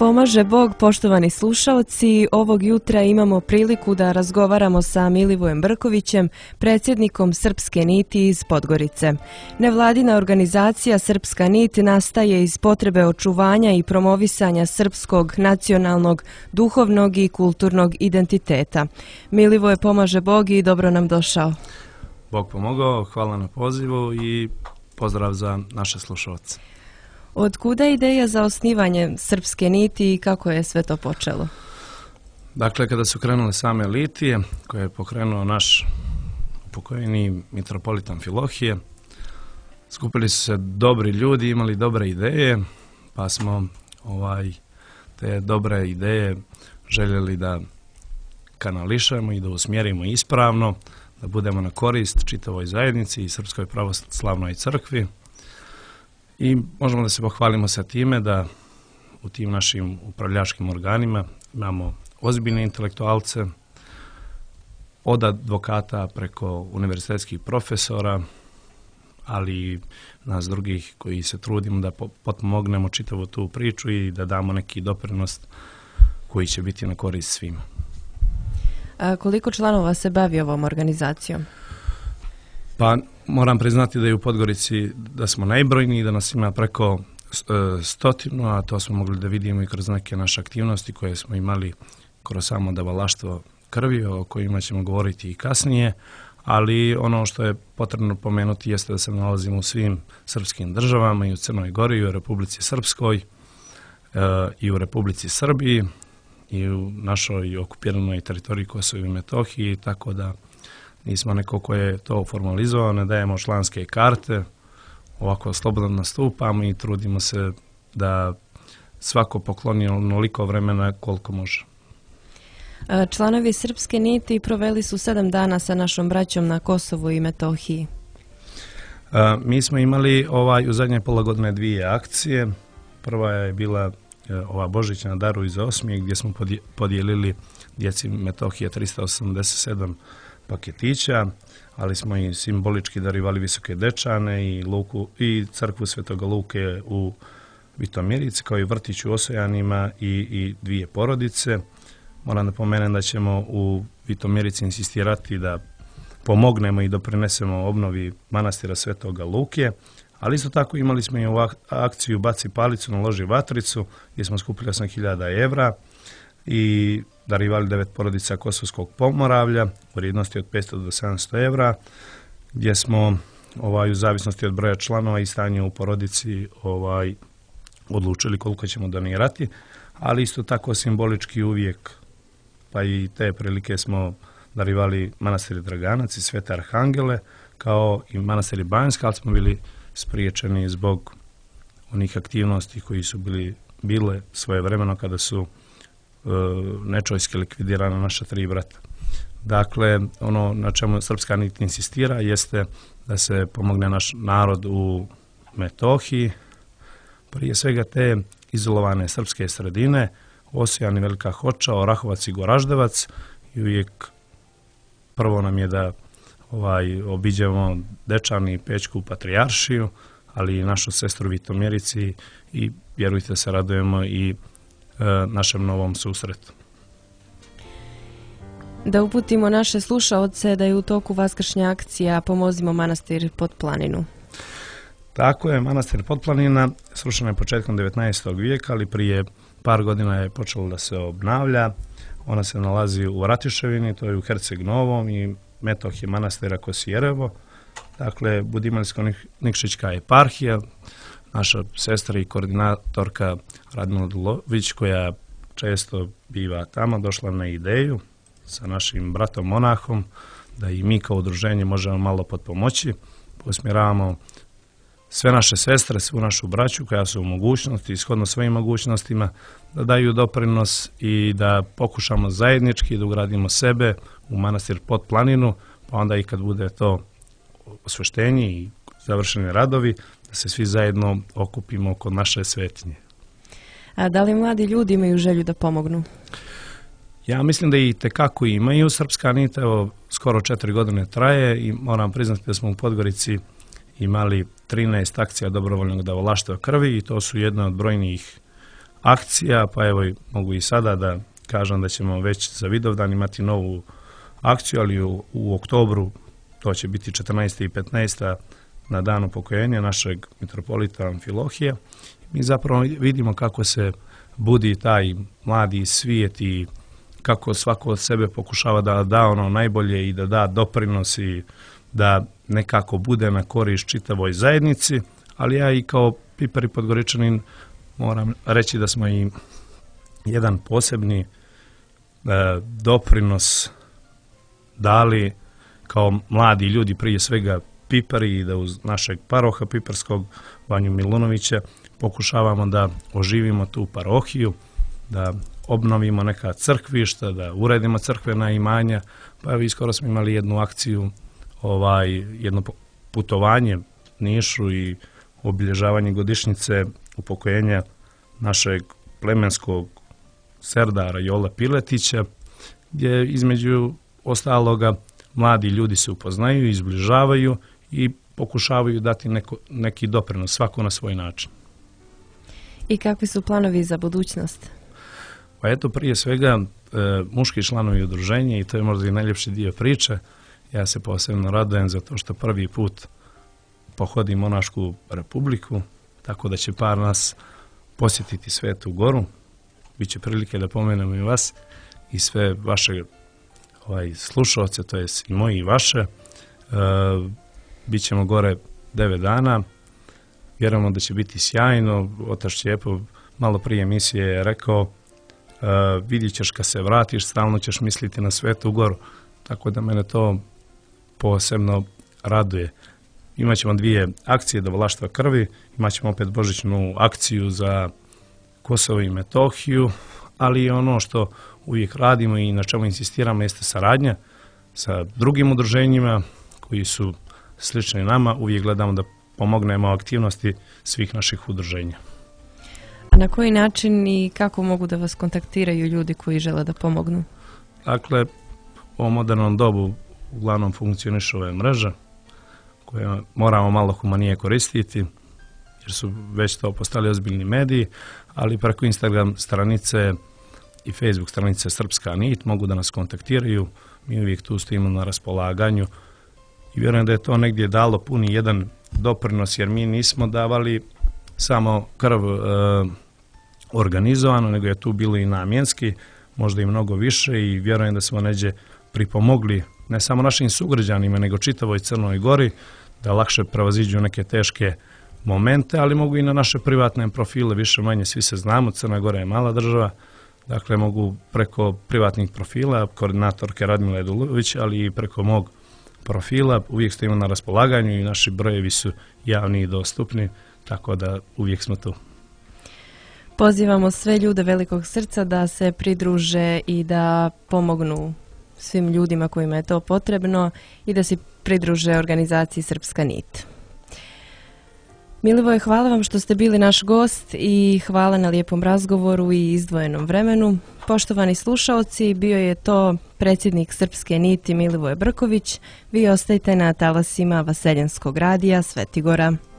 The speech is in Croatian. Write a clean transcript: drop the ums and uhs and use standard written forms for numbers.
Pomaže Bog, poštovani slušaoci, ovog jutra imamo priliku da razgovaramo sa Milivojem Brkovićem, predsjednikom Srpske niti iz Podgorice. Nevladina organizacija Srpska nit nastaje iz potrebe očuvanja i promovisanja srpskog, nacionalnog, duhovnog i kulturnog identiteta. Milivoje, pomaže Bog i dobro nam došao. Bog pomogao, hvala na pozivu i pozdrav za naše slušalce. Od kuda ideja za osnivanje Srpske niti i kako je sve to počelo? Dakle, kada su krenule same litije, koje je pokrenuo naš pokojni mitropolit Amfilohije, skupili su se dobri ljudi, imali dobre ideje, pa smo te dobre ideje željeli da kanališemo i da usmjerimo ispravno, da budemo na korist čitavoj zajednici i Srpskoj pravoslavnoj crkvi. I možemo da se pohvalimo sa time da u tim našim upravljačkim organima imamo ozbiljne intelektualce, od advokata preko univerzitetskih profesora, ali i nas drugih koji se trudimo da potpomognemo čitavu tu priču i da damo neki doprinos koji će biti na korist svima. A koliko članova se bavi ovom organizacijom? Pa moram priznati da je u Podgorici da smo najbrojniji i da nas ima preko 100, a to smo mogli da vidimo i kroz neke naše aktivnosti koje smo imali kroz samo davalaštvo krvi, o kojima ćemo govoriti i kasnije, ali ono što je potrebno pomenuti jeste da se nalazimo u svim srpskim državama, i u Crnoj Gori, i u Republici Srpskoj, i u Republici Srbiji, i u našoj okupiranoj teritoriji Kosovo i Metohiji, tako da nismo neko ko je to formalizovao, ne dajemo članske karte, ovako slobodno nastupamo i trudimo se da svako pokloni onoliko vremena koliko može. Članovi Srpske niti proveli su 7 dana sa našom braćom na Kosovu i Metohiji. Mi smo imali u zadnje pola godine 2 akcije. Prva je bila ova Božić na daru iz Osmijek, gdje smo podijelili djeci Metohije 387 paketića, ali smo i simbolički darivali Visoke Dečane i crkvu Svetoga Luke u Vitomirici, kao i vrtić u Osojanima i 2 porodice. Moram da pomenem da ćemo u Vitomirici insistirati da pomognemo i doprinesemo obnovi manastira Svetoga Luke, ali isto tako imali smo i akciju Baci palicu, naloži vatricu, gdje smo skupili 8.000 evra i darivali 9 porodica Kosovskog Pomoravlja u vrijednosti od 500 do 700 evra, gdje smo u zavisnosti od broja članova i stanja u porodici odlučili koliko ćemo donirati, ali isto tako simbolički uvijek, pa i te prilike smo darivali manastiri Draganac i Svete Arhangele, kao i manastiri Banjska, ali smo bili spriječeni zbog onih aktivnosti koji su bile svojevremeno kada su nečojski likvidirana naša 3 brata. Dakle, ono na čemu Srpska nit insistira jeste da se pomogne naš narod u Metohiji, prije svega te izolovane srpske sredine, Osijan i Velika Hoča, Orahovac i Goraždevac, i uvijek prvo nam je da obiđemo Dečani i Pećku patrijaršiju, ali i našu sestru Vitomirici, i vjerujte se, radujemo i našem novom susretu. Da uputimo naše slušaoce da je u toku vaskršnja akcija Pomozimo manastir Potplaninu. Tako je, manastir Potplanina srušena je početkom 19. vijeka, ali prije par godina je počelo da se obnavlja. Ona se nalazi u Ratiševini, to je u Herceg Novom, i Metohije manastira Kosijerevo. Dakle, Budimljsko-Nikšićka eparhija, naša sestra i koordinatorka Radmila Dulović, koja često biva tamo, došla na ideju sa našim bratom monahom da i mi kao udruženje možemo malo potpomoći. Usmjeravamo sve naše sestre, svu našu braću koja su u mogućnosti, shodno svojim mogućnostima, da daju doprinos i da pokušamo zajednički da ugradimo sebe u manastir Potplaninu, pa onda i kad bude to osveštenje i završeni radovi, da se svi zajedno okupimo oko naše svetinje. A da li mladi ljudi imaju želju da pomognu? Ja mislim da i tekako imaju. Srpska nit, evo, skoro 4 godine traje i moram priznati da smo u Podgorici imali 13 akcija dobrovoljnog davalaštva krvi i to su jedne od brojnijih akcija, pa evo mogu i sada da kažem da ćemo već za Vidovdan imati novu akciju, ali u oktobru, to će biti 14. i 15. na danu pokojenja našeg mitropolita Amfilohija. Mi zapravo vidimo kako se budi taj mladi svijet i kako svako od sebe pokušava da da ono najbolje i da da doprinos i da nekako bude na korist čitavoj zajednici, ali ja i kao Piper i Podgoričanin moram reći da smo i jedan posebni doprinos dali kao mladi ljudi, prije svega Pipari, i da uz našeg paroha piperskog Vanju Milunovića pokušavamo da oživimo tu parohiju, da obnovimo neka crkvišta, da uredimo crkvena imanja. Pa evo, skoro smo imali jednu akciju, jedno putovanje Nišu i obilježavanje godišnjice upokojenja našeg plemenskog serdara Jola Piletića, gdje između ostaloga mladi ljudi se upoznaju, izbližavaju i pokušavaju dati neki doprinos, svako na svoj način. I kakvi su planovi za budućnost? Pa eto, prije svega muški članovi udruženja, i to je možda i najljepši dio priče. Ja se posebno radujem zato što prvi put pohodim Monašku republiku, tako da će par nas posjetiti Svetu Goru. Biće prilike da pomenemo i vas i sve vaše slušalce, to je i moji i vaše. Bićemo gore 9 dana. Vjerujemo da će biti sjajno. Otac Čepo malo prije emisije je rekao, vidjet ćeš kad se vratiš, stalno ćeš misliti na Svetu Goru. Tako da mene to posebno raduje. Imaćemo 2 akcije do Vlaštva krvi, imaćemo opet božićnu akciju za Kosovo i Metohiju, ali ono što uvijek radimo i na čemu insistiramo jeste saradnja sa drugim udruženjima koji su slični nama. Uvijek gledamo da pomognemo aktivnosti svih naših udruženja. A na koji način i kako mogu da vas kontaktiraju ljudi koji žele da pomognu? Dakle, u ovom modernom dobu uglavnom funkcionišu ove mreže koje moramo malo humanije koristiti, jer su već to postali ozbiljni mediji, ali preko Instagram stranice i Facebook stranice Srpska nit mogu da nas kontaktiraju. Mi uvijek tu stojimo na raspolaganju i vjerujem da je to negdje dalo puni jedan doprinos, jer mi nismo davali samo krv organizovano, nego je tu bilo i namjenski, možda i mnogo više, i vjerujem da smo neđe pripomogli ne samo našim sugrađanima, nego čitavoj Crnoj Gori da lakše prevaziđu neke teške momente, ali mogu i na naše privatne profile, više manje svi se znamo, Crna Gora je mala država, dakle mogu preko privatnih profila, koordinatorke Radmila Edulović, ali i preko mog profila, uvijek stojimo na raspolaganju i naši brojevi su javni i dostupni, tako da uvijek smo tu. Pozivamo sve ljude velikog srca da se pridruže i da pomognu svim ljudima kojima je to potrebno i da se pridruže organizaciji Srpska nit. Milivoje, hvala vam što ste bili naš gost i hvala na lijepom razgovoru i izdvojenom vremenu. Poštovani slušaoci, bio je to predsjednik Srpske niti Milivoje Brković. Vi ostajte na talasima Vaseljenskog radija Svetigora.